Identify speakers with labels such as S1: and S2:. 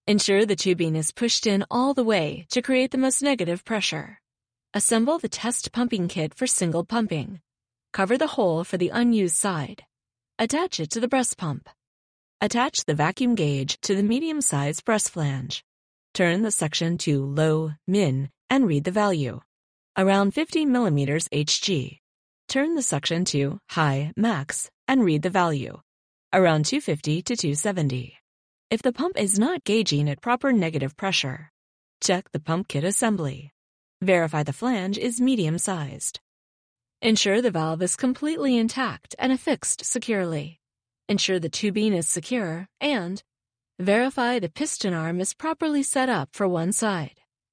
S1: Ensure the tubing is pushed in all the way to create the most negative pressure. Assemble the test pumping kit for single pumping. Cover the hole for the unused side. Attach it to the breast pump. Attach the vacuum gauge to the medium-sized breast flange. Turn the suction to low, min, and read the value. Around 50 millimeters Hg. Turn the suction to high, max, and read the value. Around 250 to 270. If the pump is not gauging at proper negative pressure, check the pump kit assembly. Verify the flange is medium-sized. Ensure the valve is completely intact and affixed securely. Ensure the tubing is secure and verify the piston arm is properly set up for one side.